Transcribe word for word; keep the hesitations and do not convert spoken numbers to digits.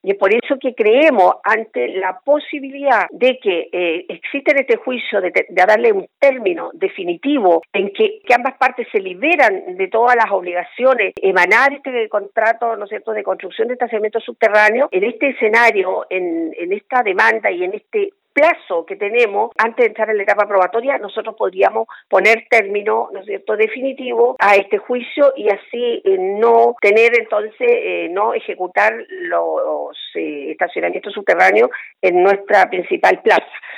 Y es por eso que creemos, ante la posibilidad de que eh, existe este juicio, de, de darle un término definitivo en que, que ambas partes se liberan de todas las obligaciones, emanar este contrato, ¿no es cierto?, de construcción de estacionamientos subterráneos, en este escenario, en, en esta demanda y en este plazo que tenemos antes de entrar en la etapa probatoria, nosotros podríamos poner término, ¿no es cierto?, definitivo a este juicio y así eh, no tener entonces, eh, no ejecutar los eh, estacionamientos subterráneos en nuestra principal plaza.